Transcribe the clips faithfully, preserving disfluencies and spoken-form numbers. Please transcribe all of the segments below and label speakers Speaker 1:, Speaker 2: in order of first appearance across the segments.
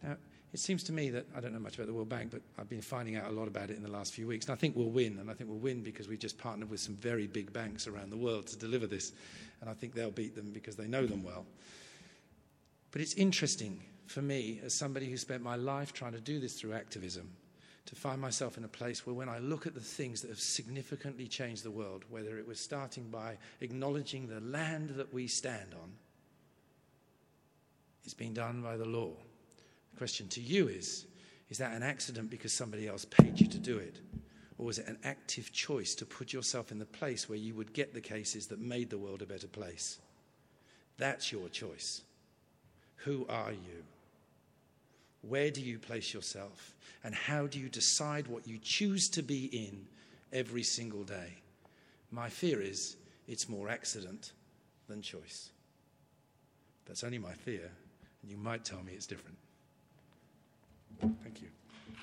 Speaker 1: Now, it seems to me that, I don't know much about the World Bank, but I've been finding out a lot about it in the last few weeks, and I think we'll win, and I think we'll win because we've just partnered with some very big banks around the world to deliver this, and I think they'll beat them because they know them well. But it's interesting for me, as somebody who spent my life trying to do this through activism, to find myself in a place where when I look at the things that have significantly changed the world, whether it was starting by acknowledging the land that we stand on, it's been done by the law. The question to you is, is that an accident because somebody else paid you to do it? Or was it an active choice to put yourself in the place where you would get the cases that made the world a better place? That's your choice. Who are you? Where do you place yourself? And how do you decide what you choose to be in every single day? My fear is it's more accident than choice. That's only my fear, and you might tell me it's different. Thank you.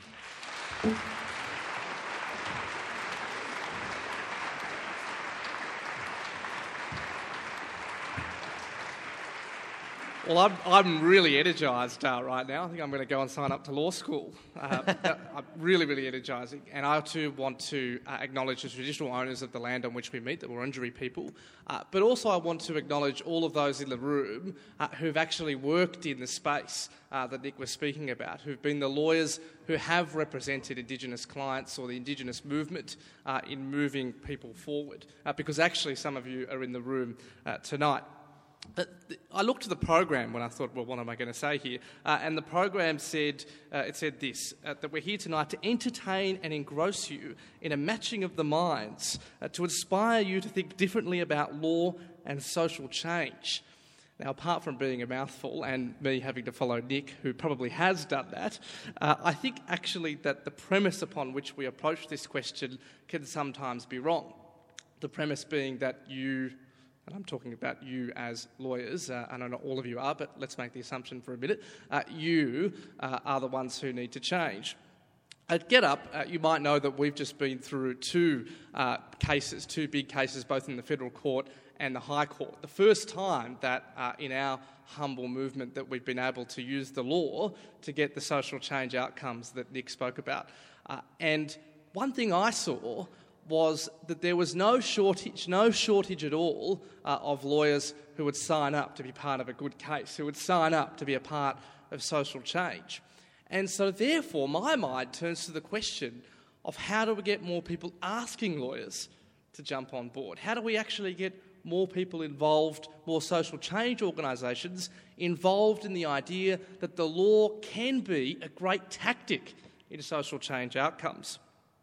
Speaker 2: Well, I'm, I'm really energised uh, right now. I think I'm going to go and sign up to law school. Uh, I'm really, really energised. And I too want to uh, acknowledge the traditional owners of the land on which we meet, the Wurundjeri people. Uh, but also I want to acknowledge all of those in the room uh, who've actually worked in the space uh, that Nick was speaking about, who've been the lawyers who have represented Indigenous clients or the Indigenous movement uh, in moving people forward. Uh, because actually some of you are in the room uh, tonight. But I looked at the program when I thought, well, what am I going to say here? Uh, and the program said, uh, it said this, uh, that we're here tonight to entertain and engross you in a matching of the minds, uh, to inspire you to think differently about law and social change. Now, apart from being a mouthful and me having to follow Nick, who probably has done that, uh, I think actually that the premise upon which we approach this question can sometimes be wrong. The premise being that you... and I'm talking about you as lawyers, uh, and I know not all of you are, but let's make the assumption for a minute, uh, you uh, are the ones who need to change. At GetUp, uh, you might know that we've just been through two uh, cases, two big cases, both in the Federal Court and the High Court. The first time that uh, in our humble movement that we've been able to use the law to get the social change outcomes that Nick spoke about. Uh, and one thing I saw was that there was no shortage, no shortage at all uh, of lawyers who would sign up to be part of a good case, who would sign up to be a part of social change. And so therefore my mind turns to the question of how do we get more people asking lawyers to jump on board? How do we actually get more people involved, more social change organisations involved in the idea that the law can be a great tactic in social change outcomes?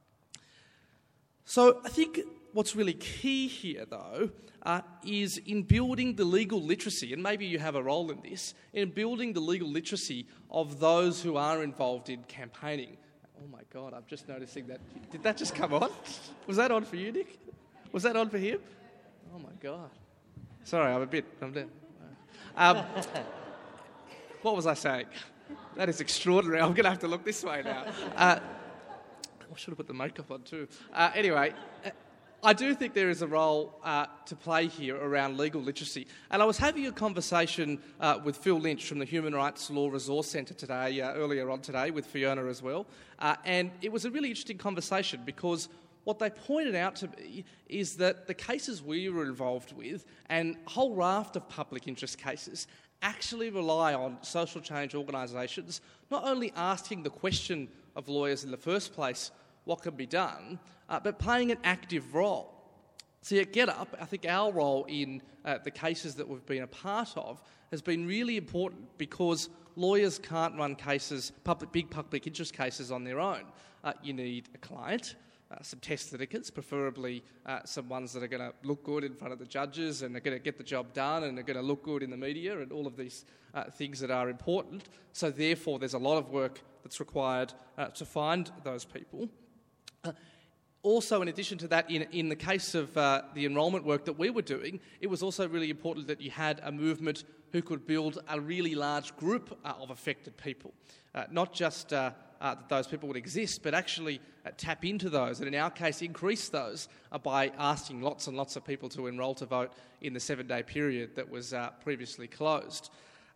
Speaker 2: So I think what's really key here, though, uh, is in building the legal literacy, and maybe you have a role in this, in building the legal literacy of those who are involved in campaigning. Oh my God, I'm just noticing that. Did that just come on? Was that on for you, Nick? Was that on for him? Oh my God. Sorry, I'm a bit... I'm down. Um, what was I saying? That is extraordinary. I'm going to have to look this way now. Uh, I should have put the makeup on too. Uh, anyway, I do think there is a role uh, to play here around legal literacy. And I was having a conversation uh, with Phil Lynch from the Human Rights Law Resource Centre today, uh, earlier on today, with Fiona as well. Uh, and it was a really interesting conversation because what they pointed out to me is that the cases we were involved with and a whole raft of public interest cases actually rely on social change organisations not only asking the question of lawyers in the first place, what can be done, uh, but playing an active role. So at GetUp, I think our role in uh, the cases that we've been a part of has been really important because lawyers can't run cases, public, big public interest cases on their own. Uh, you need a client, uh, some test litigants, preferably uh, some ones that are going to look good in front of the judges and are going to get the job done and are going to look good in the media and all of these uh, things that are important. So therefore there's a lot of work that's required uh, to find those people. Uh, also, in addition to that, in, in the case of uh, the enrolment work that we were doing, it was also really important that you had a movement who could build a really large group uh, of affected people. Uh, not just uh, uh, that those people would exist, but actually uh, tap into those, and in our case, increase those uh, by asking lots and lots of people to enrol to vote in the seven-day period that was uh, previously closed.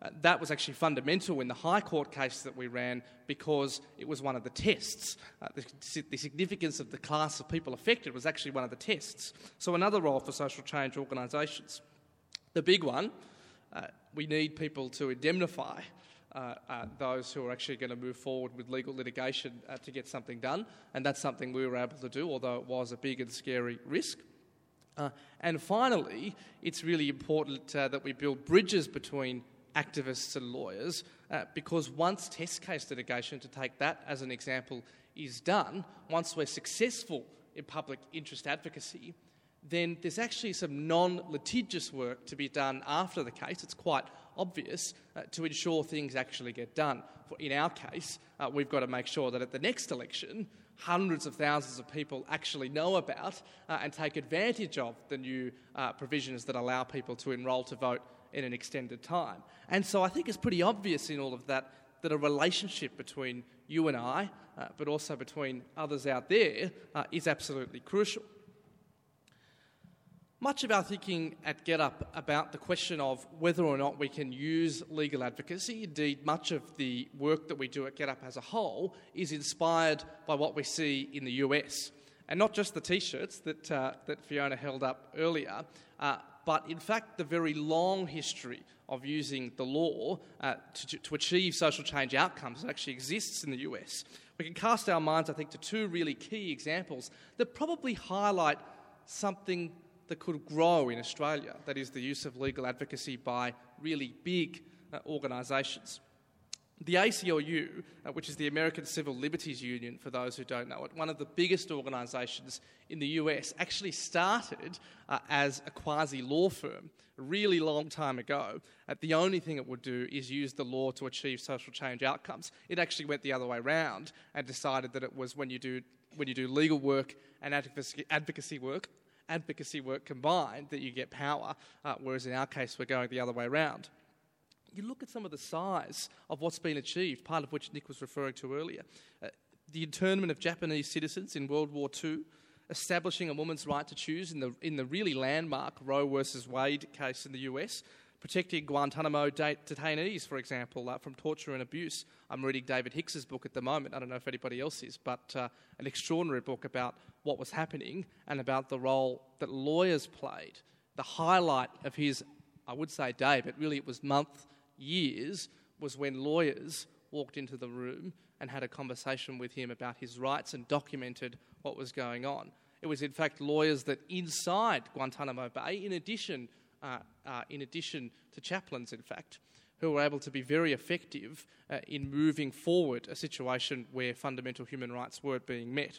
Speaker 2: Uh, that was actually fundamental in the High Court case that we ran because it was one of the tests. Uh, the, the significance of the class of people affected was actually one of the tests. So another role for social change organisations. The big one, uh, we need people to indemnify uh, uh, those who are actually going to move forward with legal litigation uh, to get something done, and that's something we were able to do, although it was a big and scary risk. Uh, and finally, it's really important uh, that we build bridges between activists and lawyers, uh, because once test case litigation, to take that as an example, is done, once we're successful in public interest advocacy, then there's actually some non-litigious work to be done after the case. It's quite obvious uh, to ensure things actually get done. For, in our case, uh, we've got to make sure that at the next election, hundreds of thousands of people actually know about uh, and take advantage of the new uh, provisions that allow people to enrol to vote in an extended time. And so I think it's pretty obvious in all of that that a relationship between you and I, uh, but also between others out there, uh, is absolutely crucial. Much of our thinking at GetUp about the question of whether or not we can use legal advocacy, indeed much of the work that we do at GetUp as a whole, is inspired by what we see in the U S. And not just the T-shirts that, uh, that Fiona held up earlier, uh, but in fact the very long history of using the law uh, to, to achieve social change outcomes that actually exists in the U S. We can cast our minds, I think, to two really key examples that probably highlight something that could grow in Australia, that is the use of legal advocacy by really big uh, organisations. The A C L U, uh, which is the American Civil Liberties Union, for those who don't know it, one of the biggest organisations in the U S, actually started uh, as a quasi-law firm a really long time ago. Uh, the only thing it would do is use the law to achieve social change outcomes. It actually went the other way round and decided that it was when you do, when you do legal work and advocacy, advocacy work, advocacy work combined that you get power, uh, whereas in our case we're going the other way around. You look at some of the size of what's been achieved, part of which Nick was referring to earlier. Uh, the internment of Japanese citizens in World War Two, establishing a woman's right to choose in the in the really landmark Roe versus Wade case in the U S, protecting Guantanamo detainees, for example, uh, from torture and abuse. I'm reading David Hicks's book at the moment. I don't know if anybody else is, but uh, an extraordinary book about what was happening and about the role that lawyers played. The highlight of his, I would say day, but really it was month, years, was when lawyers walked into the room and had a conversation with him about his rights and documented what was going on. It was in fact lawyers that inside Guantanamo Bay, in addition Uh, uh, in addition to chaplains, in fact, who were able to be very effective uh, in moving forward a situation where fundamental human rights weren't being met.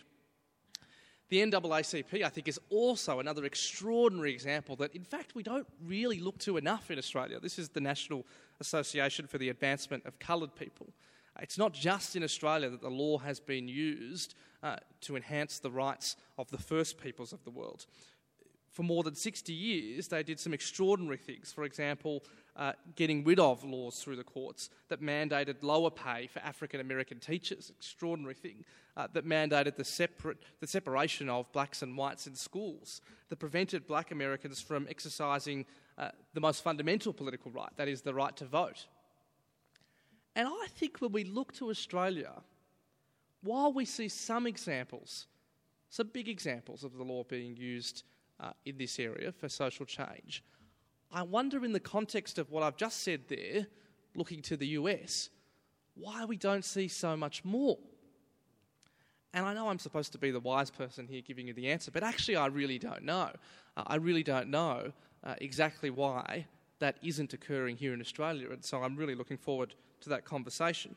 Speaker 2: The N double A C P, I think, is also another extraordinary example that, in fact, we don't really look to enough in Australia. This is the National Association for the Advancement of Coloured People. It's not just in Australia that the law has been used uh, to enhance the rights of the first peoples of the world. For more than sixty years, they did some extraordinary things. For example, uh, getting rid of laws through the courts that mandated lower pay for African American teachers, extraordinary thing, uh, that mandated the separate the separation of blacks and whites in schools, that prevented black Americans from exercising uh, the most fundamental political right, that is the right to vote. And I think when we look to Australia, while we see some examples, some big examples of the law being used Uh, in this area for social change, I wonder in the context of what I've just said there, looking to the U S, why we don't see so much more. And I know I'm supposed to be the wise person here giving you the answer, but actually I really don't know. Uh, I really don't know uh, exactly why that isn't occurring here in Australia, and so I'm really looking forward to that conversation.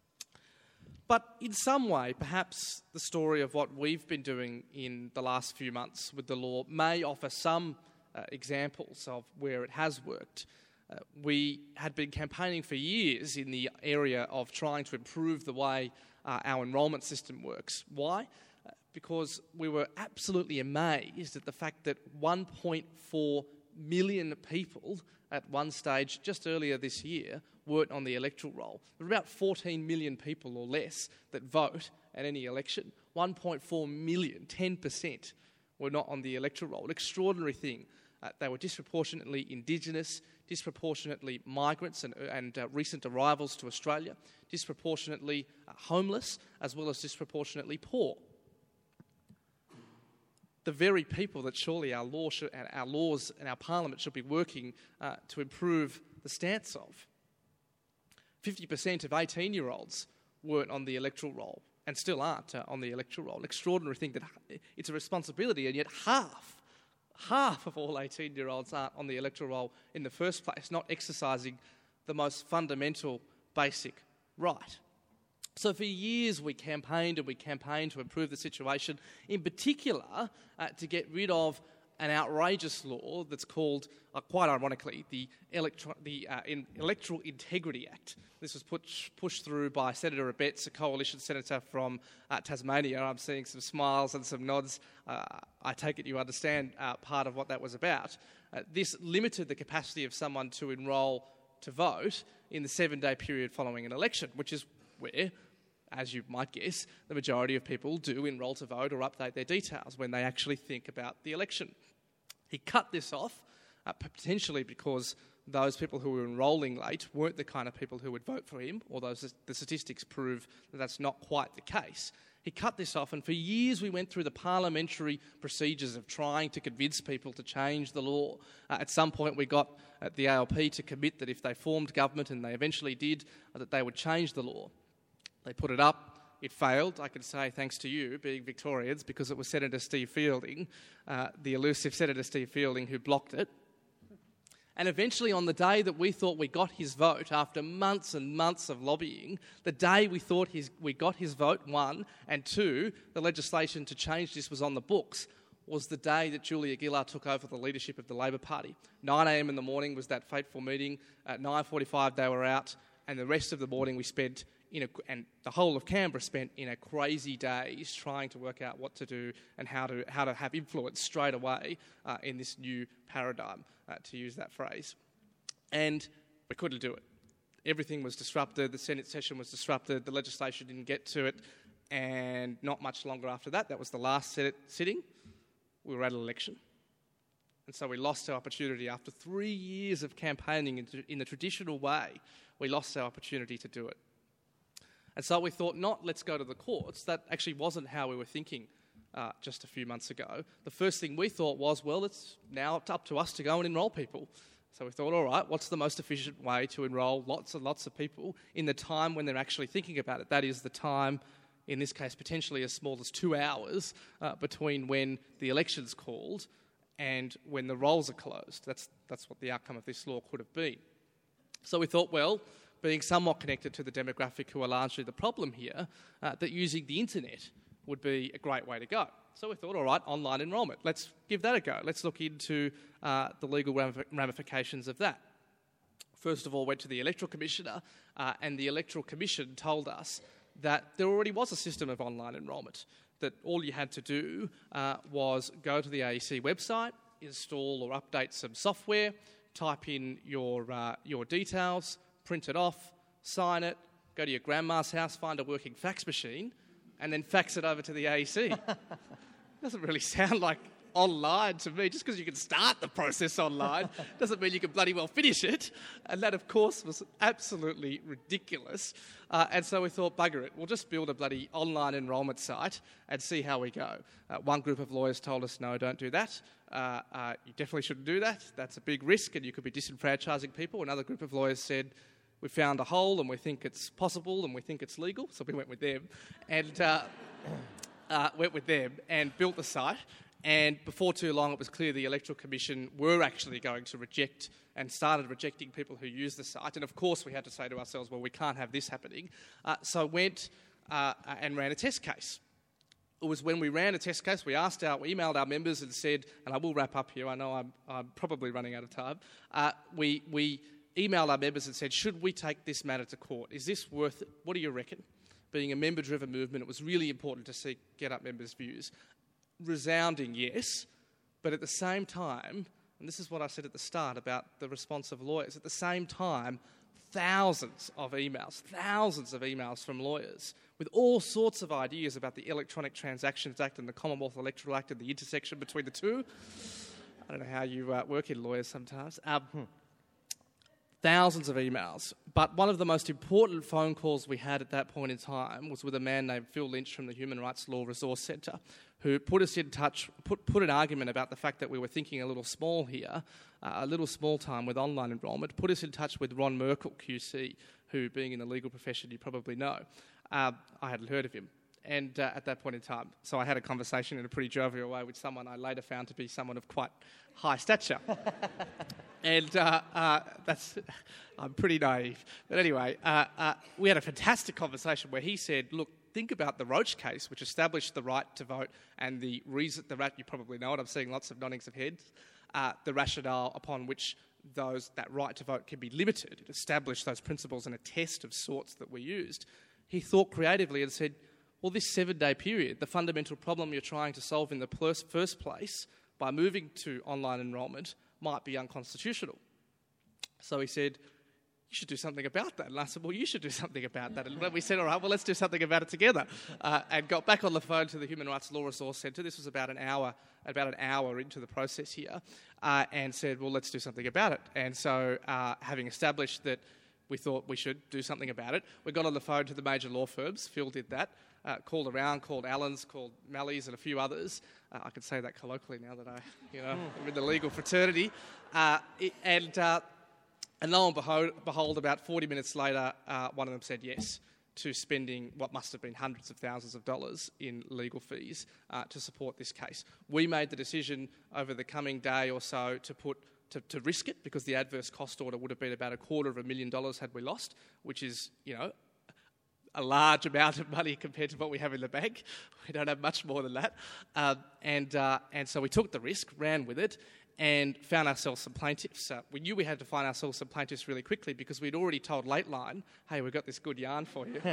Speaker 2: But in some way, perhaps the story of what we've been doing in the last few months with the law may offer some uh, examples of where it has worked. Uh, we had been campaigning for years in the area of trying to improve the way uh, our enrolment system works. Why? Uh, because we were absolutely amazed at the fact that one point four million people at one stage just earlier this year weren't on the electoral roll. There are about fourteen million people or less that vote at any election. one point four million, ten percent, were not on the electoral roll. An extraordinary thing. Uh, they were disproportionately Indigenous, disproportionately migrants and, and uh, recent arrivals to Australia, disproportionately uh, homeless, as well as disproportionately poor. The very people that surely our, law should, our laws and our parliament should be working uh, to improve the stance of. fifty percent of eighteen-year-olds weren't on the electoral roll and still aren't uh, on the electoral roll. An extraordinary thing that it's a responsibility, and yet half, half of all eighteen-year-olds aren't on the electoral roll in the first place, not exercising the most fundamental, basic right. So for years we campaigned and we campaigned to improve the situation, in particular uh, to get rid of an outrageous law that's called, uh, quite ironically, the, Electro- the uh, in Electoral Integrity Act. This was put, pushed through by Senator Abetz, a coalition senator from uh, Tasmania. I'm seeing some smiles and some nods. Uh, I take it you understand uh, part of what that was about. Uh, this limited the capacity of someone to enrol to vote in the seven-day period following an election, which is where, as you might guess, the majority of people do enrol to vote or update their details when they actually think about the election. He cut this off, uh, potentially because those people who were enrolling late weren't the kind of people who would vote for him, although the statistics prove that that's not quite the case. He cut this off, and for years we went through the parliamentary procedures of trying to convince people to change the law. Uh, at some point we got uh, the A L P to commit that if they formed government, and they eventually did, uh, that they would change the law. They put it up, it failed. I can say thanks to you, being Victorians, because it was Senator Steve Fielding, uh, the elusive Senator Steve Fielding, who blocked it. And eventually, on the day that we thought we got his vote, after months and months of lobbying, the day we thought his, we got his vote, one, and two, the legislation to change this was on the books, was the day that Julia Gillard took over the leadership of the Labor Party. nine a.m. in the morning was that fateful meeting. At nine forty-five they were out, and the rest of the morning we spent in a, and the whole of Canberra spent in a crazy days trying to work out what to do and how to how to have influence straight away uh, in this new paradigm, uh, to use that phrase. And we couldn't do it. Everything was disrupted. The Senate session was disrupted. The legislation didn't get to it. And not much longer after that, that was the last Senate sitting, we were at an election. And so we lost our opportunity. After three years of campaigning in, in the traditional way, we lost our opportunity to do it. And so we thought, not let's go to the courts. That actually wasn't how we were thinking uh, just a few months ago. The first thing we thought was, well, it's now up to us to go and enrol people. So we thought, all right, what's the most efficient way to enrol lots and lots of people in the time when they're actually thinking about it? That is the time, in this case, potentially as small as two hours uh, between when the election's called and when the rolls are closed. That's, that's what the outcome of this law could have been. So we thought, well, being somewhat connected to the demographic who are largely the problem here, uh, that using the internet would be a great way to go. So we thought, all right, online enrolment. Let's give that a go. Let's look into uh, the legal ramifications of that. First of all, went to the Electoral Commissioner, uh, and the Electoral Commission told us that there already was a system of online enrolment, that all you had to do uh, was go to the A E C website, install or update some software, type in your uh, your details, print it off, sign it, go to your grandma's house, find a working fax machine, and then fax it over to the A E C. Doesn't really sound like online to me. Just because you can start the process online doesn't mean you can bloody well finish it. And that, of course, was absolutely ridiculous. Uh, and so we thought, bugger it, we'll just build a bloody online enrolment site and see how we go. Uh, one group of lawyers told us, no, don't do that. Uh, uh, you definitely shouldn't do that. That's a big risk and you could be disenfranchising people. Another group of lawyers said, we found a hole and we think it's possible and we think it's legal. So we went with them and uh, uh, went with them and built the site. And before too long, it was clear the Electoral Commission were actually going to reject and started rejecting people who use the site. And of course, we had to say to ourselves, well, we can't have this happening. Uh, so went uh, and ran a test case. It was when we ran a test case, we asked our, we emailed our members and said, and I will wrap up here, I know I'm, I'm probably running out of time. Uh, we, we emailed our members and said, should we take this matter to court? Is this worth it? What do you reckon? Being a member-driven movement, it was really important to see Get Up members' views. Resounding yes, but at the same time, and this is what I said at the start about the response of lawyers, at the same time, thousands of emails, thousands of emails from lawyers with all sorts of ideas about the Electronic Transactions Act and the Commonwealth Electoral Act and the intersection between the two. I don't know how you uh, work in lawyers sometimes. Um, hmm. Thousands of emails. But one of the most important phone calls we had at that point in time was with a man named Phil Lynch from the Human Rights Law Resource Centre, who put us in touch, put, put an argument about the fact that we were thinking a little small here, uh, a little small time with online enrolment, put us in touch with Ron Merkel, Q C, who, being in the legal profession, you probably know. Uh, I hadn't heard of him. And uh, at that point in time, so I had a conversation in a pretty jovial way with someone I later found to be someone of quite high stature. and uh, uh, that's, I'm pretty naive. But anyway, uh, uh, we had a fantastic conversation where he said, look, think about the Roach case, which established the right to vote and the reason, the rat, you probably know it, I'm seeing lots of noddings of heads, uh, the rationale upon which those that right to vote can be limited. It established those principles in a test of sorts that we used. He thought creatively and said, well, this seven-day period, the fundamental problem you're trying to solve in the first place by moving to online enrolment might be unconstitutional. So he said, you should do something about that. And I said, well, you should do something about that. And we said, all right, well, let's do something about it together. Uh, and got back on the phone to the Human Rights Law Resource Centre. This was about an hour, about an hour into the process here, uh, and said, well, let's do something about it. And so uh, having established that we thought we should do something about it, we got on the phone to the major law firms. Phil did that. Uh, called around, called Allens, called Malleys and a few others. Uh, I can say that colloquially now that I, you know, I'm in the legal fraternity. Uh, it, and uh, and lo and behold, behold, about forty minutes later, uh, one of them said yes to spending what must have been hundreds of thousands of dollars in legal fees uh, to support this case. We made the decision over the coming day or so to put to, to risk it, because the adverse cost order would have been about a quarter of a million dollars had we lost, which is, you know, a large amount of money compared to what we have in the bank. We don't have much more than that. Uh, and uh, and so we took the risk, ran with it, and found ourselves some plaintiffs. Uh, we knew we had to find ourselves some plaintiffs really quickly because we'd already told Lateline, hey, we've got this good yarn for you.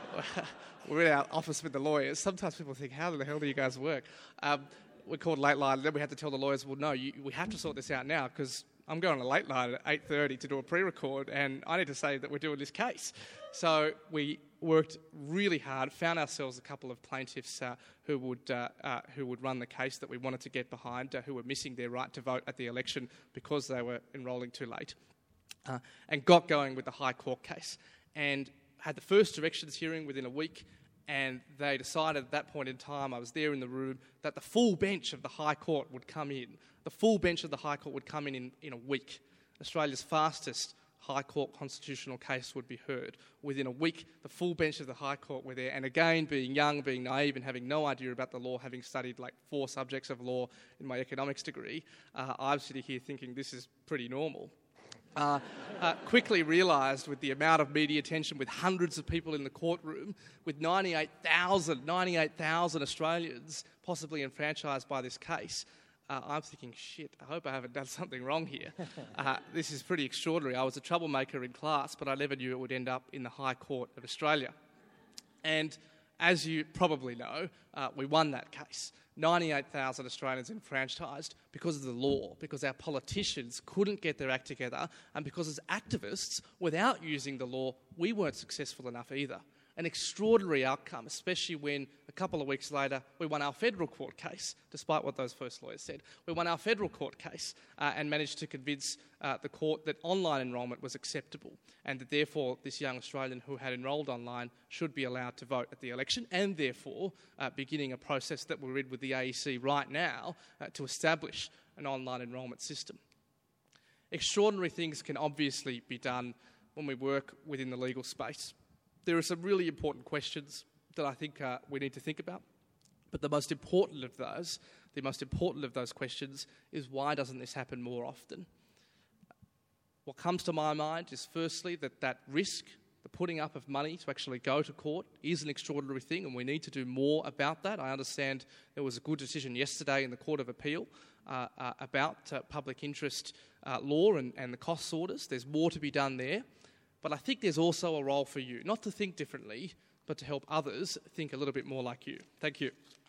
Speaker 2: We're in our office with the lawyers. Sometimes people think, how the hell do you guys work? Um, we called Lateline, and then we had to tell the lawyers, well, no, you, we have to sort this out now because I'm going to Lateline at eight thirty to do a pre-record, and I need to say that we're doing this case. So we worked really hard, found ourselves a couple of plaintiffs uh, who would uh, uh, who would run the case that we wanted to get behind, uh, who were missing their right to vote at the election because they were enrolling too late, uh, and got going with the High Court case, and had the first directions hearing within a week, and they decided at that point in time, I was there in the room, that the full bench of the High Court would come in. The full bench of the High Court would come in in, in a week. Australia's fastest High Court constitutional case would be heard. Within a week, the full bench of the High Court were there. And again, being young, being naive, and having no idea about the law, having studied like four subjects of law in my economics degree, uh, I'm sitting here thinking this is pretty normal. Uh, uh, quickly realised with the amount of media attention, with hundreds of people in the courtroom, with ninety-eight thousand Australians possibly enfranchised by this case, uh, I'm thinking, shit, I hope I haven't done something wrong here. Uh, this is pretty extraordinary. I was a troublemaker in class, but I never knew it would end up in the High Court of Australia. And as you probably know, uh, we won that case. ninety-eight thousand Australians enfranchised because of the law, because our politicians couldn't get their act together, and because as activists, without using the law, we weren't successful enough either. An extraordinary outcome, especially when a couple of weeks later we won our federal court case, despite what those first lawyers said. We won our federal court case uh, and managed to convince uh, the court that online enrolment was acceptable, and that therefore this young Australian who had enrolled online should be allowed to vote at the election, and therefore uh, beginning a process that we're in with the A E C right now uh, to establish an online enrolment system. Extraordinary things can obviously be done when we work within the legal space. There are some really important questions that I think uh, we need to think about. But the most important of those, the most important of those questions is, why doesn't this happen more often? What comes to my mind is firstly that that risk, the putting up of money to actually go to court, is an extraordinary thing, and we need to do more about that. I understand there was a good decision yesterday in the Court of Appeal uh, uh, about uh, public interest uh, law and, and the costs orders. There's more to be done there. But I think there's also a role for you, not to think differently, but to help others think a little bit more like you. Thank you.